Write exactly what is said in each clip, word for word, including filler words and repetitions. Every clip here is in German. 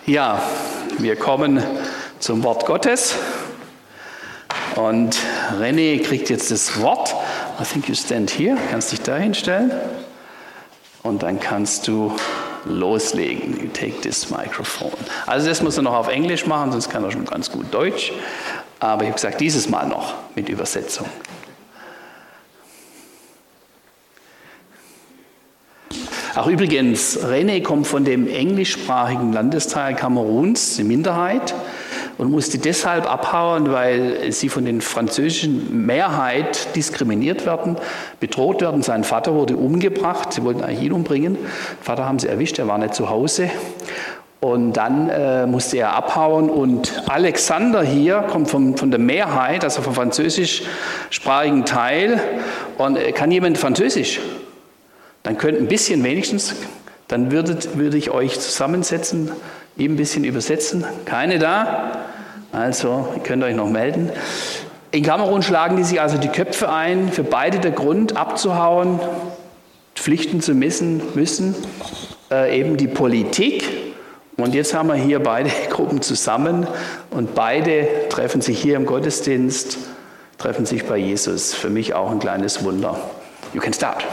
Ja, wir kommen zum Wort Gottes und René kriegt jetzt das Wort. I think you stand here. Kannst dich da hinstellen und dann kannst du loslegen. You take this microphone. Also das muss er noch auf Englisch machen, sonst kann er schon ganz gut Deutsch. Aber ich habe gesagt, dieses Mal noch mit Übersetzung. Ach übrigens, René kommt von dem englischsprachigen Landesteil Kameruns, die Minderheit, und musste deshalb abhauen, weil sie von den französischen Mehrheit diskriminiert werden, bedroht werden. Sein Vater wurde umgebracht, sie wollten eigentlich ihn umbringen. Den Vater haben sie erwischt, er war nicht zu Hause. Und dann äh, musste er abhauen und Alexander hier kommt vom, von der Mehrheit, also vom französischsprachigen Teil. Und äh, kann jemand Französisch? Dann könnt ein bisschen wenigstens, dann würdet, würde ich euch zusammensetzen, ihm ein bisschen übersetzen. Keine da? Also, ihr könnt euch noch melden. In Kamerun schlagen die sich also die Köpfe ein, für beide der Grund abzuhauen, Pflichten zu messen müssen, äh, eben die Politik. Und jetzt haben wir hier beide Gruppen zusammen und beide treffen sich hier im Gottesdienst, treffen sich bei Jesus. Für mich auch ein kleines Wunder. You can start.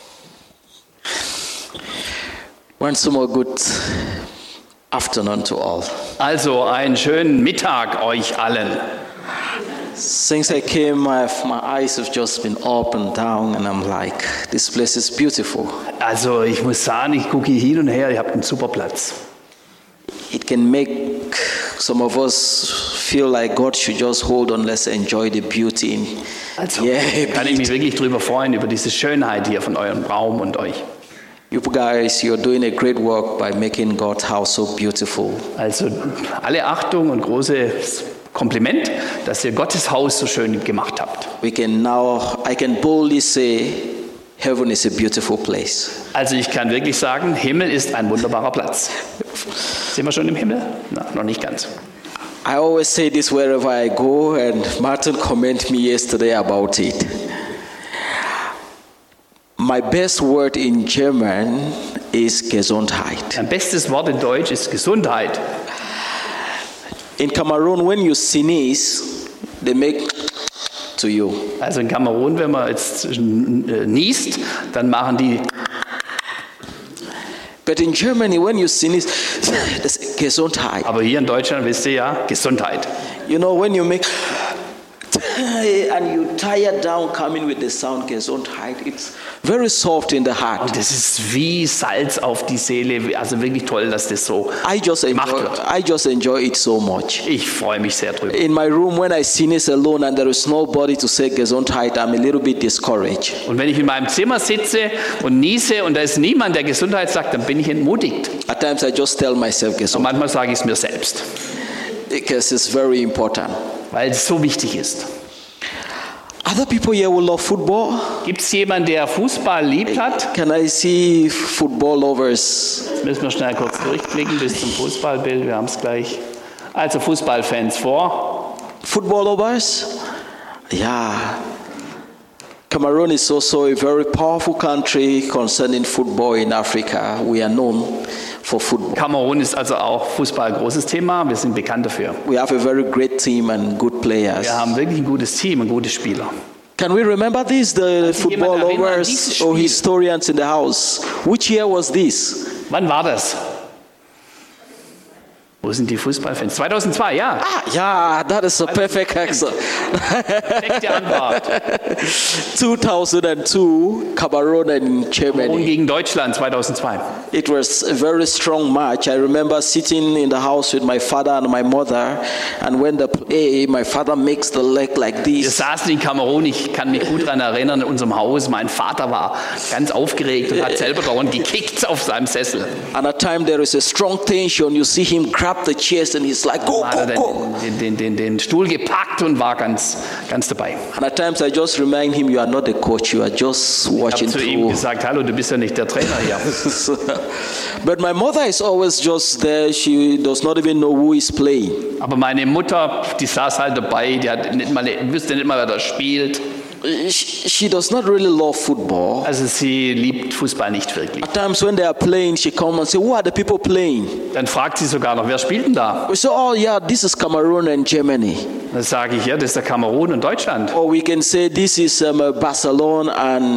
Once more, good afternoon to all. Also einen schönen Mittag euch allen. Since I came, my, my eyes have just been up and down, and I'm like, this place is beautiful. Also ich muss sagen, ich gucke hier hin und her, ihr habt einen super Platz. It can make some of us feel like God should just hold on, let's enjoy the beauty. In, also yeah, kann ich mich wirklich drüber freuen, über diese Schönheit hier von eurem Raum und euch. You guys, you're doing a great work by making God's house so beautiful. Also alle Achtung und großes Kompliment, dass ihr Gottes Haus so schön gemacht habt. We can now, I can boldly say, heaven is a beautiful place. Also ich kann wirklich sagen, Himmel ist ein wunderbarer Platz. Sind wir schon im Himmel? Na, noch nicht ganz. I always say this wherever I go, and Martin commented me yesterday about it. My best word in German is Gesundheit. Mein bestes Wort in Deutsch ist Gesundheit. In Cameroon, when you sneeze, they make to you. Also in Kamerun, wenn man jetzt niest, dann machen die. But in Germany, when you sneeze, that's Gesundheit. Aber hier in Deutschland wisst ihr ja, Gesundheit. You know, when you make and you tire down coming with the sound Gesundheit, it's very soft in the heart. Und das ist wie Salz auf die Seele, also wirklich toll, dass das so I just gemacht enjoy, wird. I just enjoy it so much. Ich freue mich sehr drüber. In my room, when I sneeze alone and there is nobody to say Gesundheit, I'm a little bit discouraged. Und wenn ich in meinem Zimmer sitze und niese und da ist niemand, der Gesundheit sagt, dann bin ich entmutigt. At times I just tell myself Und Gesundheit manchmal sage ich es mir selbst, because it's very important. weil es so wichtig ist. Other people here will love football. Gibt es jemanden, der Fußball liebt hat? Can I see football lovers? Jetzt müssen wir schnell kurz durchklicken bis zum Fußballbild, wir haben es gleich. Also Fußballfans vor. Football lovers? Yeah. Cameroon is also a very powerful country concerning football in Africa. We are known for football. Kamerun ist also auch Fußball ein großes Thema, wir sind bekannt dafür. We have a very great team and good players. Wir haben wirklich ein gutes Team und gute Spieler. Can we remember this, the football lovers or historians in the house? Which year was this? Wann war das? Wo sind die Fußballfans? zweitausendzwei, ja. Ah, yeah, that is a perfect answer. Perfekte Antwort. two thousand two, Cameroon and Und Germany. gegen Deutschland zweitausendzwei. It was a very strong match. I remember sitting in the house with my father and my mother, and when the play, my father makes the leg like Wir this. saßen in Kamerun, ich kann mich gut daran erinnern, in unserem Haus. Mein Vater war ganz aufgeregt und hat selber dauernd gekickt auf seinem Sessel. And at time there is a strong tension. You see him grab the chest and he's like, go, Dann hat er go, go. den, den, den, den Stuhl gepackt und war ganz, ganz dabei. And at times I just remind him, you are not the coach, you are just Ich watching habe zu ihm through. gesagt, hallo, du bist ja nicht der Trainer hier. But my mother is always just there. She does not even know who is playing. Aber meine Mutter, die saß halt dabei, die hat nicht mal, wusste nicht mal, wer da spielt. she, she does not really love football. Also sie liebt Fußball nicht wirklich. At times when they are playing, she comes and say, "Who are the people playing?" Dann fragt sie sogar noch, wer spielt denn da? We say, "Oh yeah, this is Cameroon and Germany." Dann sage ich, ja, das ist der Kamerun und Deutschland. Or we can say this is um, uh, Barcelona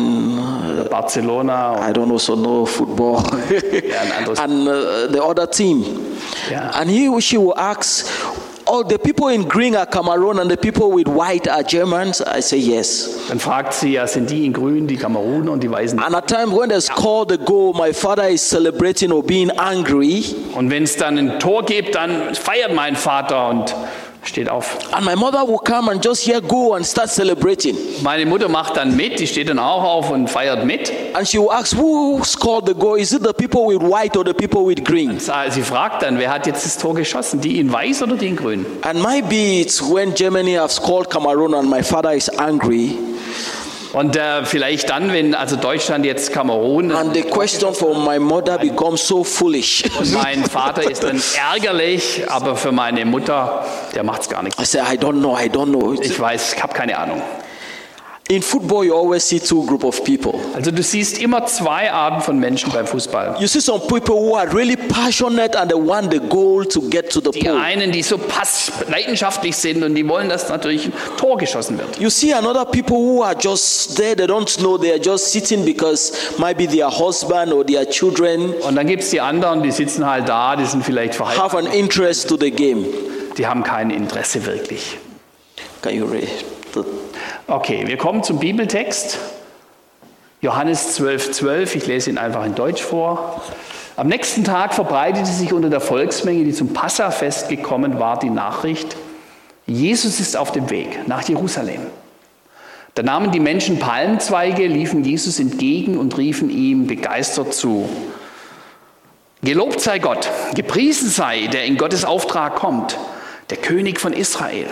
and Barcelona I don't also know football ja, ein anderes. and uh, the other team. Ja. And he she will ask, "Oh, the people in green are Cameroon and the people with white are Germans?" I say yes. Dann fragt sie, ja, sind die in grün, die Kameruner und die Weißen? And at times when they score the goal, my father is celebrating or being angry. Und wenn es dann ein Tor gibt, dann feiert mein Vater und steht auf. And my mother will come and just hear go and start celebrating. Meine Mutter macht dann mit, die steht dann auch auf und feiert mit. And she will ask, "Who scored the goal? Is it the people with white or the people with green?" Sie fragt dann, wer hat jetzt das Tor geschossen? Die in weiß oder die in grün? And maybe it's when Germany have scored Cameroon and my father is angry. Und äh, vielleicht dann, wenn also Deutschland jetzt Kamerun And the question for my mother becomes so foolish. und mein Vater ist dann ärgerlich, aber für meine Mutter, der macht's gar nichts. I say, "I don't know, I don't know." Ich weiß, ich habe keine Ahnung. In football, you always see two group of people. Also du siehst immer zwei Arten von Menschen beim Fußball. You see some people who are really passionate and they want the goal to get to the Die pole. einen, die so pass leidenschaftlich sind und die wollen, dass natürlich ein Tor geschossen wird. You see another people who are just there, they don't know, they are just sitting because maybe their husband or their children Und dann gibt es die anderen, die sitzen halt da, die sind vielleicht verheiratet, have an interest to the game. die haben kein Interesse wirklich. Can you read? The- Okay, wir kommen zum Bibeltext. Johannes zwölf, zwölf, ich lese ihn einfach in Deutsch vor. Am nächsten Tag verbreitete sich unter der Volksmenge, die zum Passafest gekommen war, die Nachricht: Jesus ist auf dem Weg nach Jerusalem. Da nahmen die Menschen Palmzweige, liefen Jesus entgegen und riefen ihm begeistert zu: Gelobt sei Gott, gepriesen sei, der in Gottes Auftrag kommt, der König von Israel.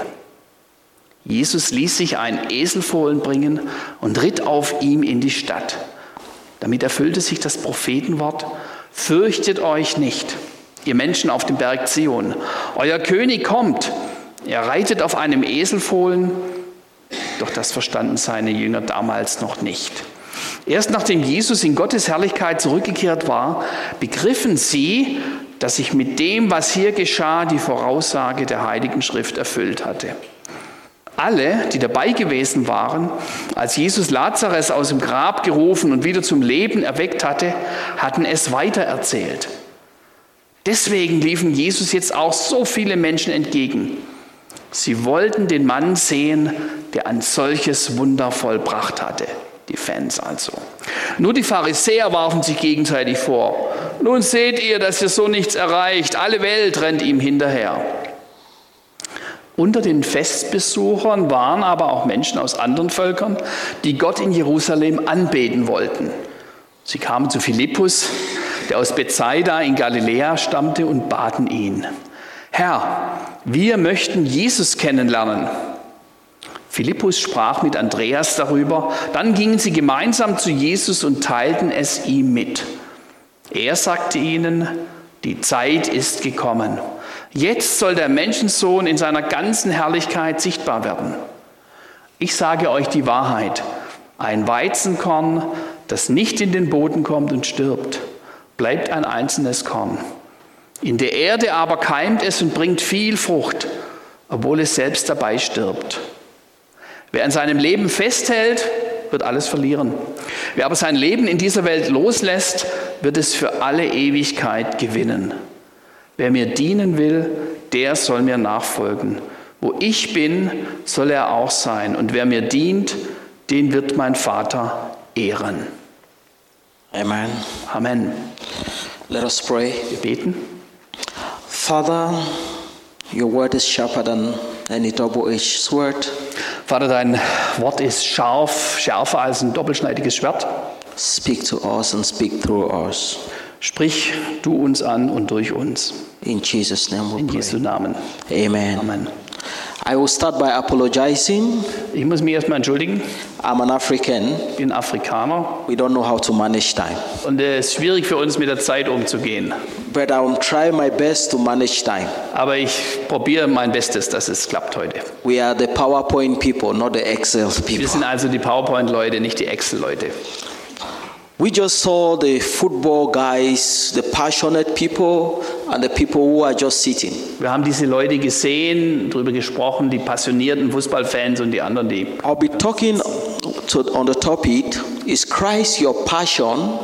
Jesus ließ sich ein Eselfohlen bringen und ritt auf ihm in die Stadt. Damit erfüllte sich das Prophetenwort: Fürchtet euch nicht, ihr Menschen auf dem Berg Zion. Euer König kommt. Er reitet auf einem Eselfohlen. Doch das verstanden seine Jünger damals noch nicht. Erst nachdem Jesus in Gottes Herrlichkeit zurückgekehrt war, begriffen sie, dass sich mit dem, was hier geschah, die Voraussage der Heiligen Schrift erfüllt hatte. Alle, die dabei gewesen waren, als Jesus Lazarus aus dem Grab gerufen und wieder zum Leben erweckt hatte, hatten es weitererzählt. Deswegen liefen Jesus jetzt auch so viele Menschen entgegen. Sie wollten den Mann sehen, der ein solches Wunder vollbracht hatte. Die Fans also. Nur die Pharisäer warfen sich gegenseitig vor: Nun seht ihr, dass ihr so nichts erreicht. Alle Welt rennt ihm hinterher. Unter den Festbesuchern waren aber auch Menschen aus anderen Völkern, die Gott in Jerusalem anbeten wollten. Sie kamen zu Philippus, der aus Bethsaida in Galiläa stammte, und baten ihn: Herr, wir möchten Jesus kennenlernen. Philippus sprach mit Andreas darüber. Dann gingen sie gemeinsam zu Jesus und teilten es ihm mit. Er sagte ihnen: Die Zeit ist gekommen. Jetzt soll der Menschensohn in seiner ganzen Herrlichkeit sichtbar werden. Ich sage euch die Wahrheit: Ein Weizenkorn, das nicht in den Boden kommt und stirbt, bleibt ein einzelnes Korn. In der Erde aber keimt es und bringt viel Frucht, obwohl es selbst dabei stirbt. Wer an seinem Leben festhält, wird alles verlieren. Wer aber sein Leben in dieser Welt loslässt, wird es für alle Ewigkeit gewinnen. Wer mir dienen will, der soll mir nachfolgen. Wo ich bin, soll er auch sein. Und wer mir dient, den wird mein Vater ehren. Amen. Amen. Let us pray. Wir beten. Father, your word is sharper than any double-edged sword. Vater, dein Wort ist scharf, schärfer als ein doppelschneidiges Schwert. Speak to us and speak through us. Sprich du uns an und durch uns. In Jesus' name we In pray. Jesu Namen. Amen. Amen. I will start by apologizing. Ich muss mich erstmal entschuldigen. I'm an African. Ich bin Afrikaner. We don't know how to manage time. Und es ist schwierig für uns, mit der Zeit umzugehen. But I will try my best to manage time. Aber ich probiere mein Bestes, dass es klappt heute. We are the PowerPoint people, not the Excel Wir people. sind also die PowerPoint-Leute, nicht die Excel-Leute. We just saw the football guys, the passionate people, and the people who are just sitting. Wir haben diese Leute gesehen, darüber gesprochen, die passionierten Fußballfans und die anderen, die... I'll be talking to, on the topic, is Christ your passion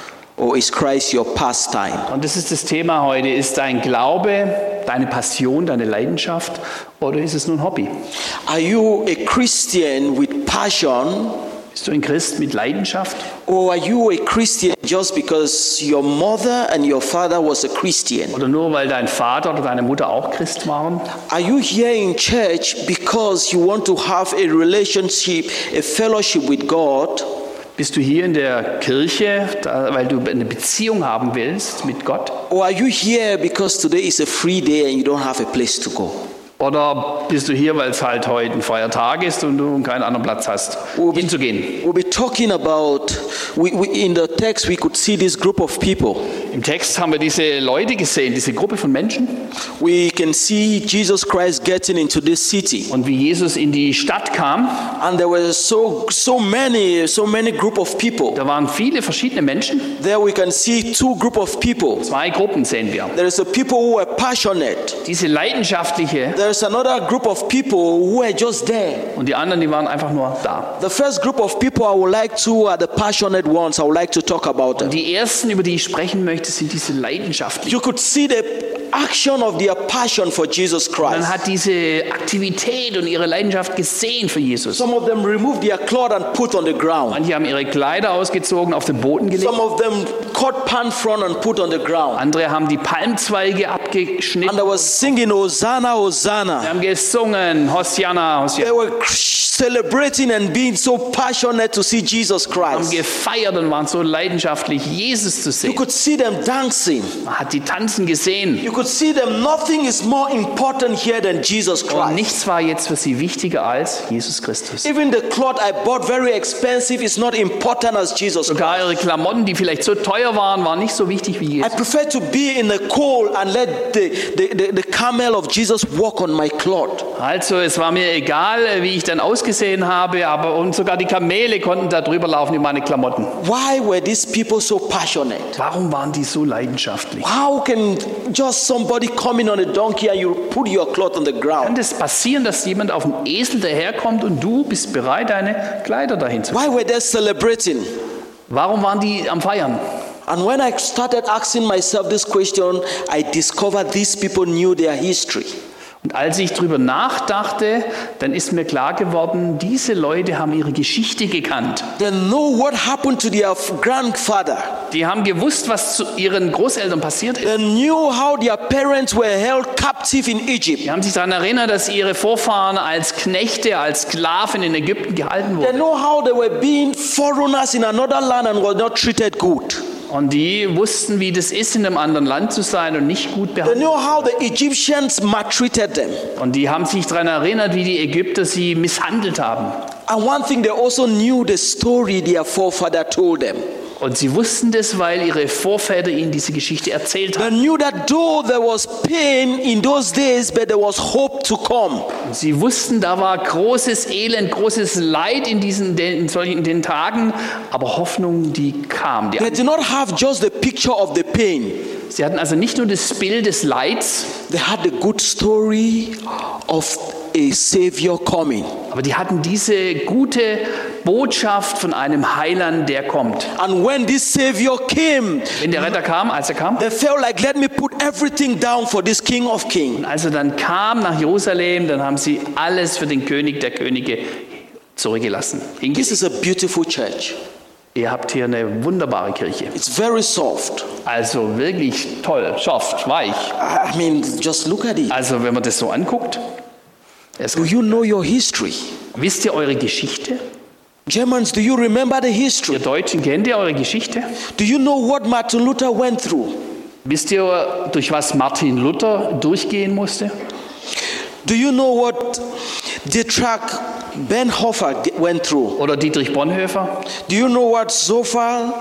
or is Christ your pastime? Und das ist das Thema heute. Ist dein Glaube, deine Passion, deine Leidenschaft oder ist es nur ein Hobby? Are you a Christian with passion? Bist du ein Christ mit Leidenschaft? Or are you a Christian just because your mother and your father was a Christian? Oder nur weil dein Vater oder deine Mutter auch Christ waren? Are you here in church because you want to have a relationship, a fellowship with God? Bist du hier in der Kirche, da, weil du eine Beziehung haben willst mit Gott? Or are you here because today is a free day and you don't have a place to go? Oder bist du hier, weil es halt heute ein Feiertag ist und du keinen anderen Platz hast, We'll be, hinzugehen? we'll be talking about, we, we, in the text we could see this group of people. Im Text haben wir diese Leute gesehen, diese Gruppe von Menschen. We can see Jesus Christ getting into this city. Und wie Jesus in die Stadt kam, And there were so, so many, so many group of people. da waren viele verschiedene Menschen. There we can see two group of people. Zwei Gruppen sehen wir. There is a people who are passionate. Diese leidenschaftliche There is another group of people who are just there. und die anderen, die waren einfach nur da. The first group of people I would like to are the passionate ones. I would like to talk about them. Und die ersten, über die ich sprechen möchte, sind diese leidenschaftlichen. You could see the action of their passion for Jesus Man Christ. hat diese Aktivität und ihre Leidenschaft gesehen für Jesus. Some of them removed their cloth and put on the ground. Manche haben ihre Kleider ausgezogen, auf den Boden gelegt. Some of them cut palm frond and put on the ground. Andere haben die Palmzweige And abgeschnitten. they were singing Hosanna, Sie Hosanna. haben gesungen, Hosianna, They Hosianna. were celebrating and being so passionate to see Jesus Haben Christ. gefeiert und waren so leidenschaftlich, Jesus zu You sehen. could see them dancing. Man hat die tanzen gesehen. You could see them. Nothing is more important here than Jesus Und Christ. nichts war jetzt für sie wichtiger als Jesus Christus. Even the cloth I bought, very expensive, is not important as Jesus Christ. Sogar ihre Klamotten, die vielleicht so teuer waren, waren nicht so wichtig wie I Jesus. prefer to be in the cold and let the, the, the, the camel of Jesus walk on my cloth. Also es war mir egal, wie ich dann ausgesehen habe, aber und sogar die Kamele konnten da drüber laufen über meine Klamotten. Why were these people so passionate? Warum waren die so leidenschaftlich? How can just somebody come in on a donkey and you put your cloth on the Kann ground? das passieren, dass jemand auf dem Esel daherkommt und du bist bereit, deine Kleider dahin zu Why were they celebrating? Warum waren die am Feiern? And when I started asking myself this question, I discovered these people knew their history. Und als ich drüber nachdachte, dann ist mir klar geworden, diese Leute haben ihre Geschichte gekannt. They know what happened to their grandfather. Die haben gewusst, was zu ihren Großeltern passiert ist. They knew how their parents were held captive in Egypt. Die haben sich daran erinnert, dass ihre Vorfahren als Knechte, als Sklaven in Ägypten gehalten They wurden. know how they were being foreigners in another land and were not treated good. Und die wussten, wie das ist, in einem anderen Land zu sein und nicht gut They behandelt. knew how the Egyptians maltreated them. Und die haben sich daran erinnert, wie die Ägypter sie misshandelt haben. And one thing, they also knew the story their forefather told them. Und sie wussten das, weil ihre Vorväter ihnen diese Geschichte erzählt They haben. knew that though there was pain in those days, but there was hope to come. Und sie wussten, da war großes Elend, großes Leid in diesen in solchen in den Tagen, aber Hoffnung, die kam. Die, They did not have just the picture of the pain. sie hatten also nicht nur das Bild des Leids, They had the good story of a Savior coming. aber die hatten diese gute Botschaft von einem Heiland, der kommt. And when this Savior came, Wenn der Retter kam, als er kam, they felt like, let me put everything down for this King of Kings. als er dann kam nach Jerusalem, dann haben sie alles für den König der Könige zurückgelassen. This is a beautiful church. Ihr habt hier eine wunderbare Kirche. It's very soft. Also wirklich toll, soft, weich. I mean, just look at it. Also wenn man das so anguckt, es, Do you know your history? wisst ihr eure Geschichte? Germans, do you remember the history? Ihr Deutschen, kennt ihr eure Geschichte? Do you know what Martin Luther went through? Wisst ihr, durch was Martin Luther durchgehen musste? Do you know what Dietrich Bonhoeffer went through? Oder Dietrich Bonhoeffer? Do you know what Sophia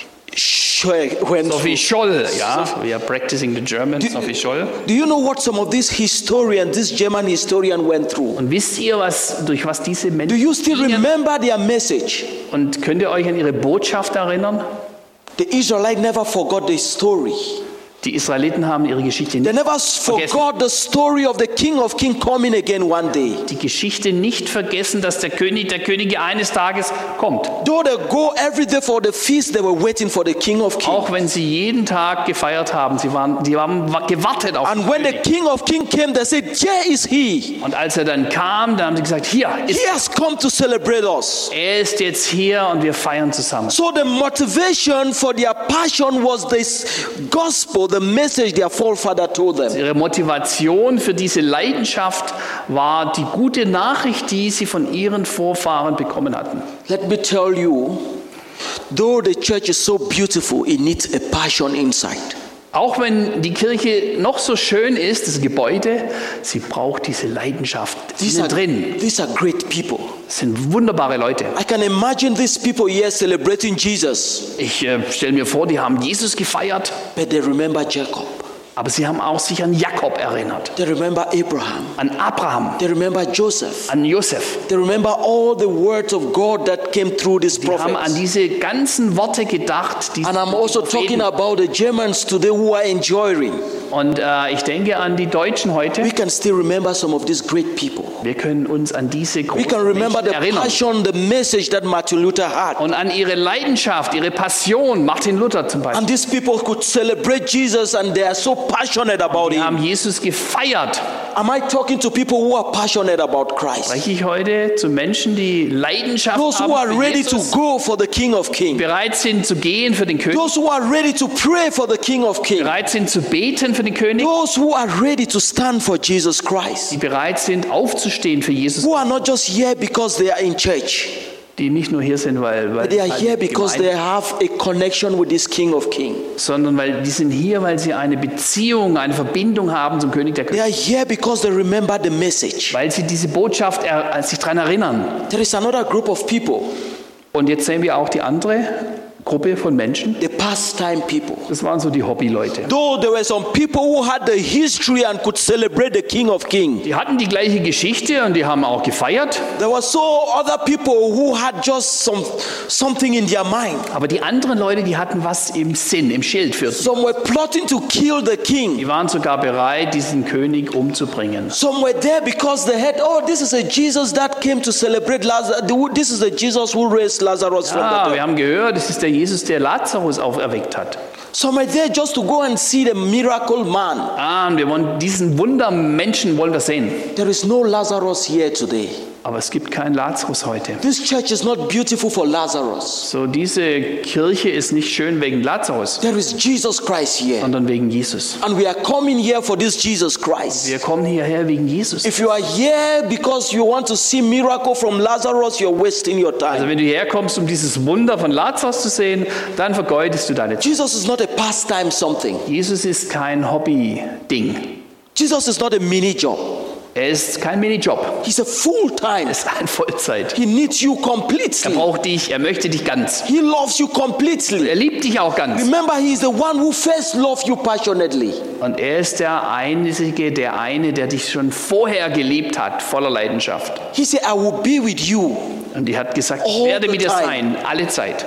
Scholl went Sophie through? Scholl, ja, we are practicing the German, Do- Sophie Scholl. Do you know what some of these historians, this German historian went through? Und wisst ihr, was, durch was diese Do Menschen you still gingen? remember their message? Und könnt ihr euch an ihre Botschaft erinnern? The Israelites never forgot the story. Die Israeliten haben ihre Geschichte They nicht, never forgot the story of the King of Kings coming again one day. die Geschichte nicht vergessen, dass der König der Könige eines Tages kommt. Though they go every day for the feast, they were waiting for the King of Kings. Auch wenn sie jeden Tag gefeiert haben, sie waren, die haben gewartet auf den And when the König. King of Kings came, they said, "Here is he. Und als er dann kam, dann haben sie gesagt, hier ist He has come to celebrate us." er ist jetzt hier und wir feiern zusammen. So the motivation for their passion was this gospel, the message their forefather told them. Ihre Motivation für diese Leidenschaft war die gute Nachricht, die sie von ihren Vorfahren bekommen hatten. Let me tell you, though the church is so beautiful, it needs a passion inside. Auch wenn die Kirche noch so schön ist, das Gebäude, sie braucht diese Leidenschaft These are, innen drin. these are great people. Das sind wunderbare Leute. I can imagine these people here celebrating Jesus, Ich äh, stelle mir vor, die haben Jesus gefeiert, but they remember Jacob. aber sie haben auch sich an Jakob erinnert, They remember Abraham. an Abraham, They remember Joseph. an Josef. They remember all the words of God that came through these Die haben an prophets. diese ganzen Worte gedacht. Die And I'm also talking about the Germans today who are enjoying. Und äh, ich denke an die Deutschen heute. We can still remember some of these great people. Wir können uns an diese We großen can remember Menschen the erinnern. passion, the message that Martin Luther had. Und an ihre Leidenschaft, ihre Passion, Martin Luther zum Beispiel. And these people could celebrate Jesus and they are so passionate about Die him. haben Jesus gefeiert. Am I talking to people who are passionate about Christ? Spreche ich heute zu Menschen, die Leidenschaft Those who are haben für ready to Jesus, go for the King of Kings. bereit sind zu gehen für den König, Those who are ready to pray for the King of Kings. bereit sind zu beten für den König, Those who are ready to stand for Jesus die Christ. bereit sind aufzustehen für Jesus, Who are not just here because they are in church. die nicht nur hier sind, weil, weil They are here weil because Gemeinde- they have a connection with this King of Kings. sondern weil die sind hier, weil sie eine Beziehung, eine Verbindung haben zum König der They Könige, are here because they remember the message. weil sie diese Botschaft er, sich daran erinnern. There is another group of people, Und jetzt sehen wir auch die andere Gruppe von Menschen. the pastime people. Das waren so die Hobbyleute. Though there were some people who had the history and could celebrate the King of Kings, Die hatten die gleiche Geschichte und die haben auch gefeiert. there were so other people who had just some something in their mind. Aber die anderen Leute, die hatten was im Sinn, im Schild für sie. Some were plotting to kill the king. Die waren sogar bereit, diesen König umzubringen. Some were there because they had, oh, this is a Jesus that came to celebrate Lazarus. This is the Jesus who raised Lazarus from Ah, the wir dead. haben gehört, es ist der Jesus, der Lazarus auferweckt hat. Some were there just to go and see the miracle man. Ah, und wir wollen diesen Wundermenschen wollen wir sehen. There is no Lazarus here today. Aber es gibt keinen Lazarus heute. This church is not beautiful for Lazarus. So, diese Kirche ist nicht schön wegen Lazarus, There is Jesus Christ here. sondern wegen Jesus. And we are coming here for this Jesus Christ. Wir kommen hierher wegen Jesus. If you are here because you want to see miracle from Lazarus, you're wasting your Also time. wenn du herkommst, um dieses Wunder von Lazarus zu sehen, dann vergeudest du deine Zeit. Jesus is not a pastime something. Jesus ist kein Hobby-Ding. Jesus is not a mini job. Er ist kein Minijob. He's a full-time. Er ist ein Vollzeit. He needs you Er completely. braucht dich, er möchte dich ganz. He loves you completely. Er liebt dich auch ganz. Remember, he is the one who first loved you passionately. Und er ist der Einzige, der eine, der dich schon vorher geliebt hat, voller Leidenschaft. He said, I will be with you. Und er hat gesagt, ich All werde the mit dir time. sein, alle Zeit.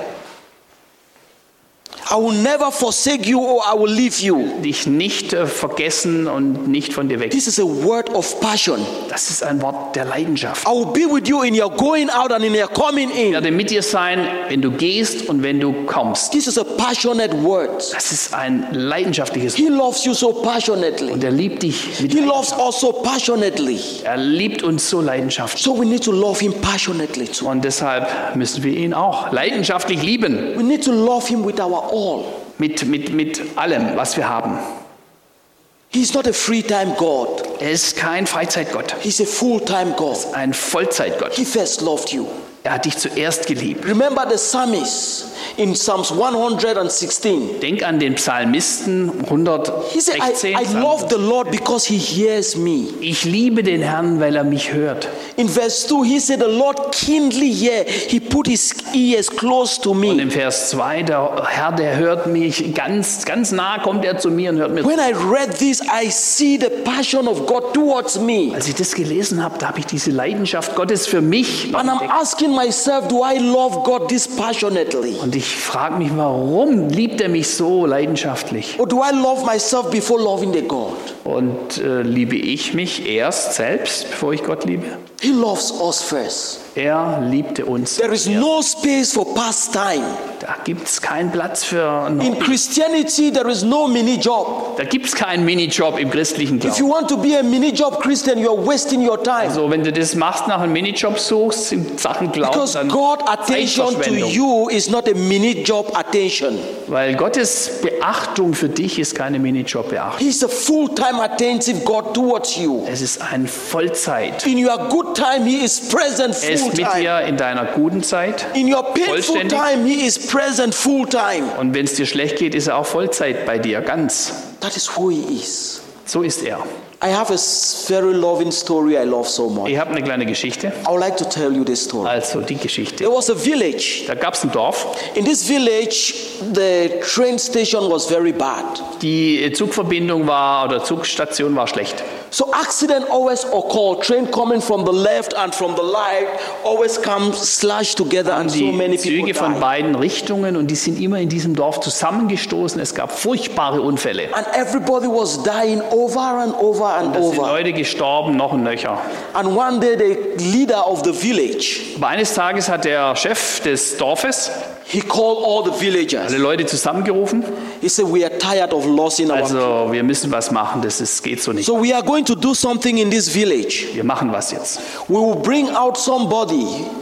I will never forsake you or I will leave you. Dich nicht äh, vergessen und nicht von dir weg. This is a word of passion. Das ist ein Wort der Leidenschaft. I will be with you in your going out and in your coming Ich in. werde mit dir sein, wenn du gehst und wenn du kommst. This is a passionate word. Das ist ein leidenschaftliches Wort. He loves you so passionately. Und er liebt dich mit He loves Leidenschaft. us so passionately. Er liebt uns so leidenschaftlich. So we need to love him passionately too. Und deshalb müssen wir ihn auch leidenschaftlich lieben. We need to love him with our all. Mit, mit, mit allem, was wir haben. He's not a free-time God. Er ist kein Freizeitgott. He's a full-time God. Ein Vollzeitgott. He first loved you. Er hat dich zuerst geliebt. Remember the psalmist. in Psalms one sixteen. Denk an den Psalmisten He said, I, hundertsechzehn. I love the Lord because he hears me. Ich liebe den Herrn, weil er mich hört. In verse two, he said, the Lord keenly hear. He put his ears close to Und me. im Vers zwei, der Herr, der hört mich ganz, ganz nah, kommt er zu mir und hört mir zu. When I read this, I see the passion of God towards me. Als ich das gelesen habe, da habe ich diese Leidenschaft Gottes für mich And I'm entdeckt. asking myself, do I love God this passionately? Und ich frage mich, warum liebt er mich so leidenschaftlich? Or do I love myself before loving the God? Und äh, liebe ich mich erst selbst, bevor ich Gott liebe? He loves us first. Er liebte uns. There is no space for pastime. Da gibt es keinen Platz für ein In Hobby. Christianity, there is no mini job. Da gibt es keinen Minijob im christlichen If you Glauben. want to be a mini job Christian, you are wasting your time. Also wenn du das machst, nach einem Minijob suchst in Sachen Glauben, Because dann God's attention to Zeitverschwendung. you is not a mini job attention. Weil Gottes Beachtung für dich ist keine Minijob-Beachtung. He's a full-time attentive God towards you. Es ist ein Vollzeit. In your good time, He is present Er ist mit full-time. dir in deiner guten Zeit. In your painful Vollständig. time, He is present full-time. Und wenn es dir schlecht geht, ist er auch Vollzeit bei dir, ganz. That is who He is. So ist er. I have a s- very loving story I love so much. Ich habe eine kleine Geschichte. I would like to tell you this story. Also die Geschichte. There was a village. Da gab es ein Dorf. In this village, the train station was very bad. Die Zugverbindung war, oder Zugstation war schlecht. So accident always occur. Train coming from the left and from the right always come slashed together and so many Die people Züge von die. beiden Richtungen und die sind immer in diesem Dorf zusammengestoßen. Es gab furchtbare Unfälle. And everybody was dying over and over and Da sind over. Leute gestorben, noch und nöcher. And one day the leader of the village, Aber eines Tages hat der Chef des Dorfes he called all the villagers. alle Leute zusammengerufen. He said, we are tired of losing our Also wir müssen was machen, das ist, geht so nicht. So we are going to do something in this village. Wir machen was jetzt. We will bring out somebody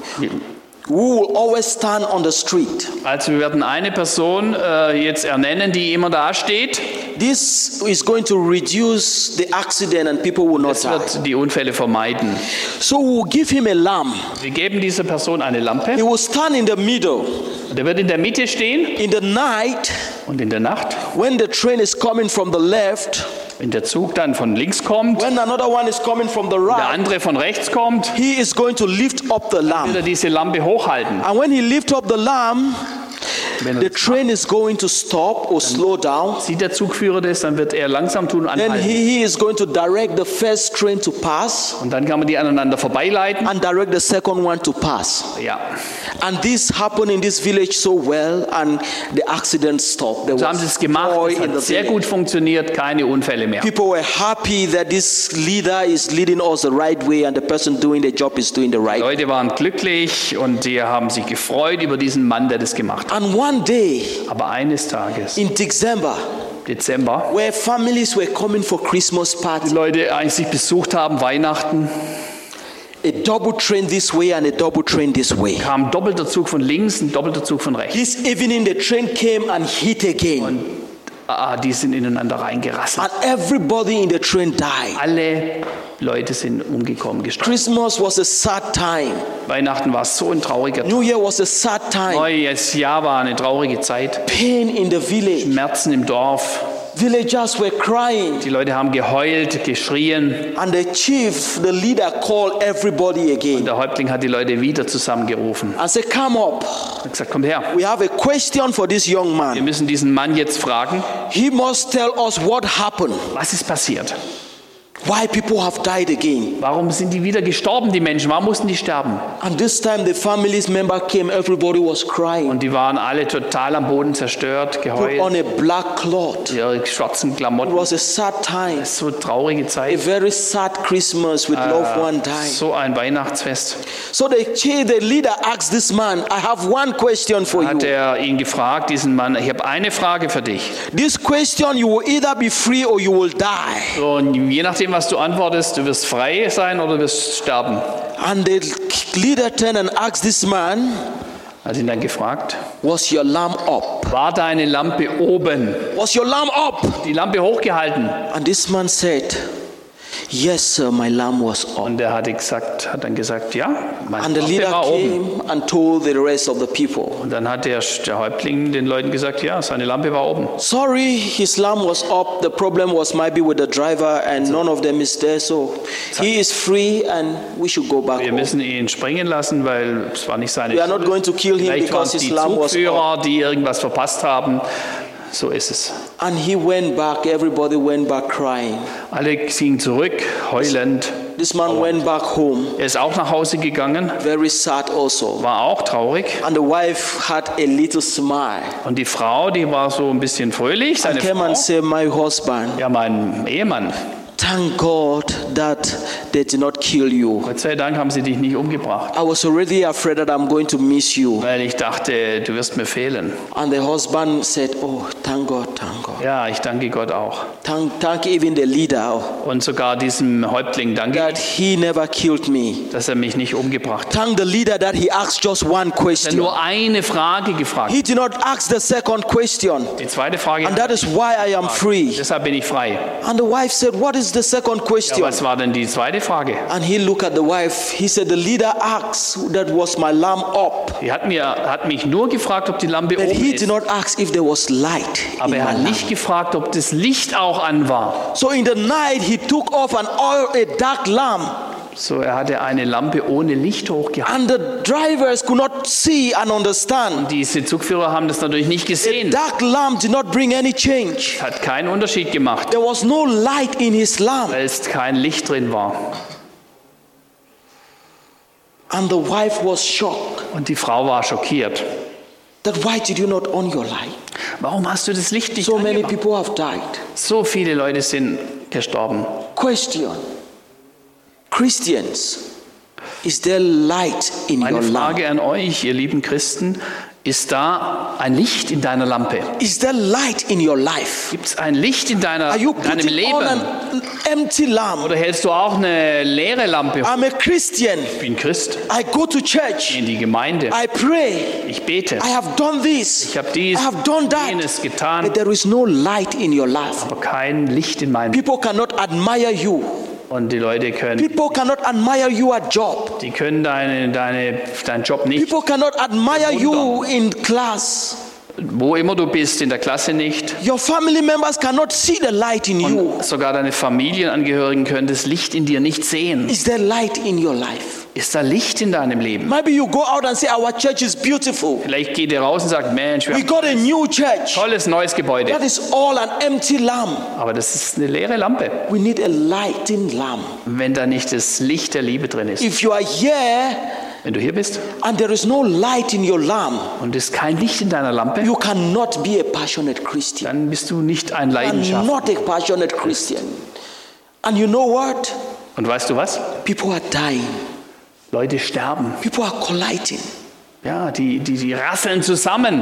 who will always stand on the street. Also wir werden eine Person äh, jetzt ernennen, die immer da steht. This is going to reduce the accident and people will not Das die. wird die Unfälle vermeiden. So we will give him a lamp. Wir geben dieser Person eine He Lampe. will stand in the middle. Und er wird in der Mitte stehen. In the night, Und in der Nacht, when the train is coming from the left, wenn der Zug dann von links kommt, when another one is coming from the der right, andere von rechts kommt, he is going to lift up the wird lamp. er diese Lampe hochhalten. And when he lifts up the lamp, Wenn the er train is going to stop or slow down. sieht der Zugführer das, dann wird er langsam tun und Then anhalten. he, he is going to direct the first train to pass Und dann kann man die aneinander vorbeileiten. and direct the second one to pass. Ja. And this happened in this village so well, and the accident stopped. There So haben sie was es gemacht. joy Es in the hat sehr village. gut funktioniert, keine Unfälle mehr. People were happy that this leader is leading us the right way, and the person doing the job is doing the right way. Leute waren glücklich und die haben sich gefreut über diesen Mann, der das gemacht hat. And one day Aber eines Tages, in December, Dezember, where families were coming for Christmas die party, Leute eigentlich sich besucht haben, Weihnachten, a double train this way and a double train this way. kam ein doppelter Zug von links, ein doppelter Zug von rechts. This evening, the train came and hit again, Ah, die sind ineinander reingerasselt. and everybody in the train died. Alle Leute sind umgekommen, gestorben. Christmas was a sad time. Weihnachten war so ein trauriger Tag. New Year was a sad time. Neues Jahr war eine traurige Zeit. Pain in the village. Schmerzen im Dorf. Villagers were crying, Die Leute haben geheult, geschrien. and the chief, the leader, called everybody again Der Häuptling hat die Leute wieder zusammengerufen. and said, "Come up. Er hat gesagt, komm her. We have a question for this young Wir man. müssen diesen Mann jetzt fragen, He must tell us what happened, was ist passiert? why people have died again." Warum sind die wieder gestorben, die Menschen? Warum mussten die sterben? And this time the family's member came, everybody was crying, Und die waren alle total am Boden zerstört, put geheult. on a black cloth. Ihre schwarzen It Klamotten. was a sad time, Das ist so eine traurige a Zeit. very sad Christmas with loved one dying. So ein Weihnachtsfest. So the chief, the leader asked this man, "I have one question for Hat you. er ihn gefragt, diesen Mann, ich habe eine Frage für dich. This question, you will either be free or you will die." Und je nachdem, was du antwortest, du wirst frei sein oder du wirst sterben. And the leader turned and asked this man, Hat ihn dann gefragt, "Was your lamp up? war deine Lampe oben? Was your lamp up?" Die Lampe hochgehalten? And this man said, Yes, sir, my lamp was on. Und er hatte gesagt, hat dann gesagt, ja, meine And the Lampe leader war oben. came and told the rest of the people, Und dann hat der, der Häuptling den Leuten gesagt, ja, seine Lampe war oben. sorry, his lamp was up. The problem was maybe with the driver and none of them is there. So he is free and we should go back Wir home. müssen ihn springen lassen, weil es war nicht seine We are not Schuld. going to kill him Vielleicht waren because es his die lamp was up. Zugführer, die irgendwas verpasst haben. So ist es. And he went back. Everybody went back crying. Alle gingen zurück, heulend. This man went back home, Er ist auch nach Hause gegangen, very sad also. war auch traurig. And the wife had a little smile. Und die Frau, die war so ein bisschen fröhlich, And seine came and Frau. said, my husband, Ja, mein Ehemann. thank God that they did not kill you. Gott sei Dank haben sie dich nicht umgebracht. I was already afraid that I'm going to miss you. Weil ich dachte, du wirst mir fehlen. And the husband said, oh, thank God, thank God. Ja, ich danke Gott auch. Thank, thank even the leader Und sogar diesem Häuptling danke that ich, he never killed me. dass er mich nicht umgebracht hat. Thank the leader that he asked just one Er hat question. nur eine Frage gefragt. He did not ask the second question. Die zweite Frage, And that is why I am free. deshalb bin ich frei. And the wife said, what is the second Ja, question? was war denn die zweite Frage? And he looked at the wife. He said, the leader asked, that was my lamp up. Die hat, mir, hat mich nur gefragt, ob die Lampe But oben he ist. did not ask if there was light in Aber my er hat lamp. nicht gefragt, ob das Licht auch an war. So in the night, he took off an oil, a dark lamp. So, er hatte eine Lampe ohne Licht hochgehalten. And the drivers could not see and understand. Diese Zugführer haben das natürlich nicht A gesehen. dark lamp did not bring any change. Hat keinen Unterschied gemacht, There was no light in his lamp. weil es kein Licht drin war. And the wife was shocked. Und die Frau war schockiert. That why did you not on your light? Warum hast du das Licht nicht So many angemacht? people have died. So viele Leute sind gestorben. Question. Christians, is there light in Meine your lamp? Frage an euch, ihr lieben Christen, ist da ein Licht in deiner Lampe? Is there light in your life? Gibt es ein Licht in deiner, Are you deinem putting on an Leben? empty lamp? Oder hältst du auch eine leere Lampe hoch? I'm a Christian. Ich bin Christ, I go to church. in die Gemeinde. I pray. Ich bete. I have done this. Ich habe dies, I have done that. jenes getan, But there is no light in your life. aber kein Licht in meinem. People cannot admire you. Und die Leute können, People cannot admire you at job. die können deine, deine, deinen Job nicht, People cannot admire you in class. wo immer du bist, in der Klasse nicht. Your family members cannot see the light in you. Und sogar deine Familienangehörigen können das Licht in dir nicht sehen. Is there light in your life? Ist da Licht in deinem Leben? Maybe you go out and say, our church is beautiful. Vielleicht geht ihr raus und sagt, Mensch, wir We haben got a new church. ein tolles neues Gebäude. That is all an empty lamp. Aber das ist eine leere Lampe, We need a lighting lamp. wenn da nicht das Licht der Liebe drin ist. If you are here Wenn du hier bist and there is no light in your lamp, und es ist kein Licht in deiner Lampe, you cannot be a passionate Christian. dann bist du nicht ein You are Leidenschaftler. not a passionate Christian. And you know what? Und weißt du was? People are dying. Leute sterben. People are colliding. Ja, die, die, die rasseln zusammen.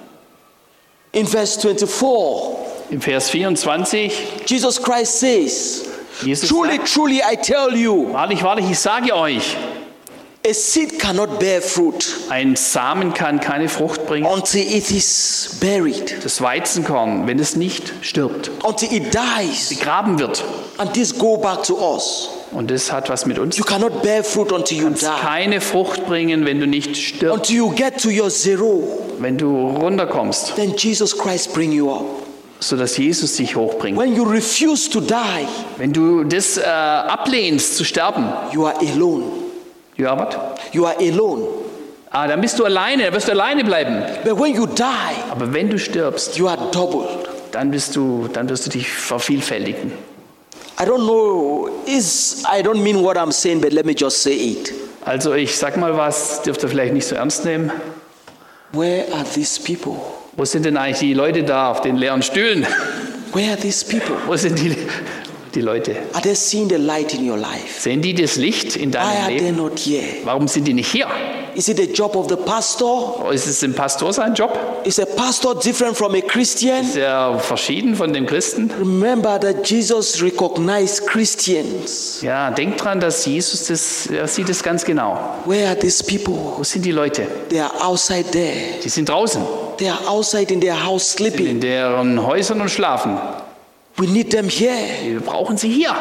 In verse twenty-four, Im Vers vierundzwanzig, Jesus Christ says, Jesus truly, sagt, truly, I tell you, wahrlich, wahrlich, ich sage euch, a seed cannot bear fruit ein Samen kann keine Frucht bringen. until it is buried, Das Weizenkorn, wenn es nicht stirbt, until it dies, begraben wird. and this go back to us. Und das hat was mit uns You zu tun. cannot bear fruit until you kannst die, keine Frucht bringen, wenn du nicht stirbst, until you get to your zero. wenn du runterkommst, Then Jesus Christ bring you up. sodass Jesus dich hochbringt. When you refuse to die, Wenn du das äh, ablehnst zu sterben, you are alone. ja, was? You are alone. Ah, dann bist du alleine, dann wirst du alleine bleiben. But when you die, Aber wenn du stirbst, you are doubled. dann bist du, dann wirst du dich vervielfältigen. I don't know, is I don't mean what I'm saying, but let me just say it. Also ich sag mal was, dürft ihr vielleicht nicht so ernst nehmen. Where are these people? Wo sind denn eigentlich die Leute da auf den leeren Stühlen? Where are these people? Wo sind die, die Leute? Are they seeing the light in your life? Sehen die das Licht in Why deinem are they Leben? not here? Warum sind die nicht hier? Is it the job of the pastor? Ist es im Pastor sein Job? Is a pastor different from a Christian? Ist er verschieden von dem Christen? Remember that Jesus recognized Christians. Ja, denkt dran, dass Jesus das, er sieht es ganz genau. Where are these people? Wo sind die Leute? They are outside there. Die sind draußen, They are outside in their house sind in sleeping. deren Häusern und schlafen. We need them here. Wir brauchen sie hier.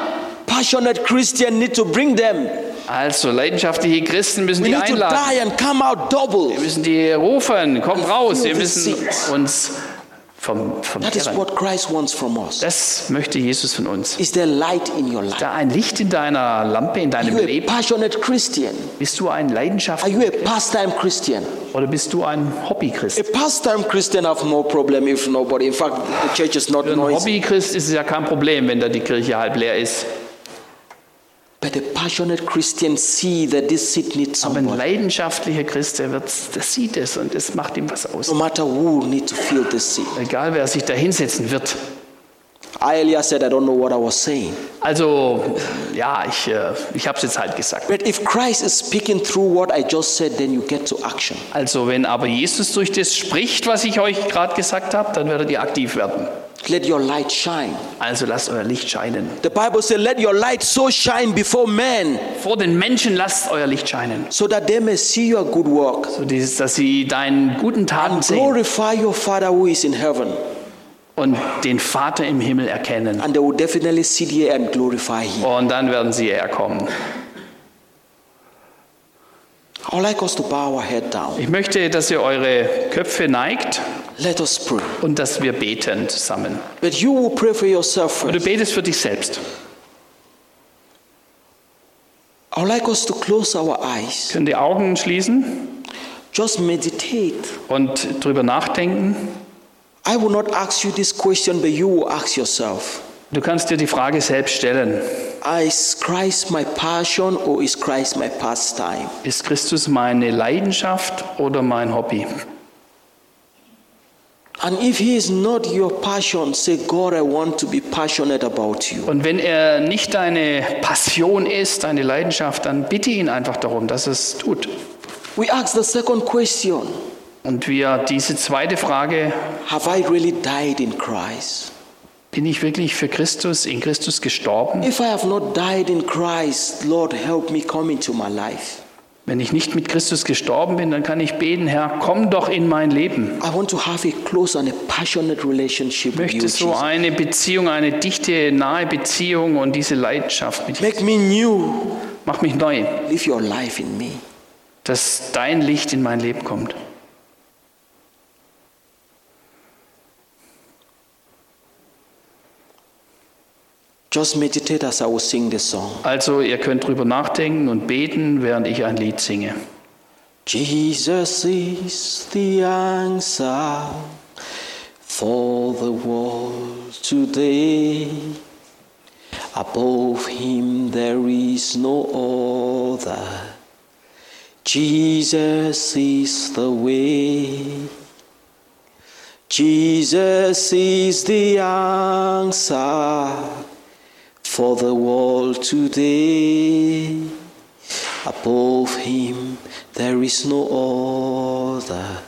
Passionate Christians need to bring them. Also leidenschaftliche Christen müssen We die need to einladen. die and come out double. Wir müssen die rufen, kommt raus. Wir feel the müssen seeds. uns vom, vom That is Herrn. what Christ wants from us. Das möchte Jesus von uns. Is there light in your life? Da ein Licht in deiner Lampe, in Are deinem you a Leben. passionate Christian? Bist du ein Are leidenschaftlicher you a pastime Christian? oder bist du ein A Hobbychrist? pastime Christian have no problem if nobody. In fact, the church is not Für einen noisy. Hobbychrist ist es ja kein Problem, wenn da die Kirche halb leer ist. But a passionate Christian see that this seed needs Aber ein somebody. leidenschaftlicher Christ, der, wird, der sieht es und es macht ihm was aus. No matter who need to feel this seed. Egal, wer sich da hinsetzen wird. I earlier said I don't know what I was saying. Also, ja, ich, äh, ich habe es jetzt halt gesagt. But if Christ is speaking through what I just said, then you get to action. Also, wenn aber Jesus durch das spricht, was ich euch gerade gesagt habe, dann werdet ihr aktiv werden. Let your light shine. Also lasst euer Licht scheinen. The Bible says, let your light so shine before men, Vor den Menschen lasst euer Licht scheinen, so that they may see your good work so dieses, dass sie deinen guten Taten and sehen glorify your Father who is in heaven. und den Vater im Himmel erkennen. And they will definitely sit here and glorify Him. Und dann werden sie herkommen. I would like us to bow our head down. Ich möchte, dass ihr eure Köpfe neigt Let us pray. und dass wir beten zusammen. But you will pray for yourself Und du first. betest für dich selbst. I would like us to close our eyes. Können die Augen schließen Just meditate. und drüber nachdenken. I will not ask you this question, but you will ask yourself. Du kannst dir die Frage selbst stellen. Is Christ my passion or is Christ my pastime? Ist Christus meine Leidenschaft oder mein Hobby? And if He is not your passion, say, God, I want to be passionate about you. Und wenn er nicht deine Passion ist, deine Leidenschaft, dann bitte ihn einfach darum, dass er es tut. We ask the second question. Und wir diese zweite Frage, Have I really died in Christ? bin ich wirklich für Christus, in Christus gestorben? If I have not died in Christ, Lord, help me come into my life. Wenn ich nicht mit Christus gestorben bin, dann kann ich beten, Herr, komm doch in mein Leben. I want to have a close and a passionate relationship Ich with you, möchte so Jesus. eine Beziehung, eine dichte, nahe Beziehung und diese Leidenschaft mit dir. Make me new. Mach mich neu, Live your life in me. dass dein Licht in mein Leben kommt. Just meditate as I will sing this song. Also ihr könnt drüber nachdenken und beten, während ich ein Lied singe. Jesus is the answer for the world today. Above Him there is no other. Jesus is the way. Jesus is the answer for the world today. Above Him there is no other.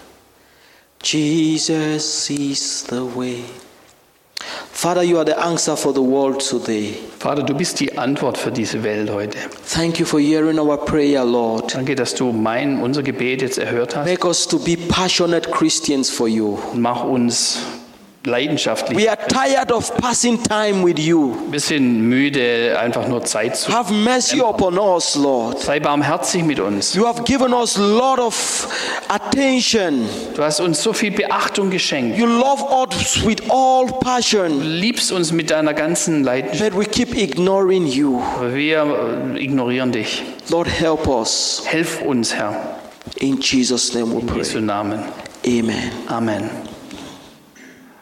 Jesus is the way. Father, you are the answer for the world today. Vater, du bist die Antwort für diese Welt heute. Thank you for hearing our prayer, Lord. Danke, dass du mein, unser Gebet jetzt erhört hast. Make us to be passionate Christians for you. Und mach uns leidenschaftlich. We are tired of passing time with you. Wir sind müde, einfach nur Zeit zu. Have mercy upon us, Lord. Sei barmherzig mit uns. You have given us a lot of attention. Du hast uns so viel Beachtung geschenkt. You love us with all Du passion, liebst uns mit deiner ganzen Leidenschaft. but we keep ignoring you. Aber wir äh, ignorieren dich. Lord, help us. Hilf uns, Herr. In Jesus' name we In Jesu pray. Namen. Amen. Amen.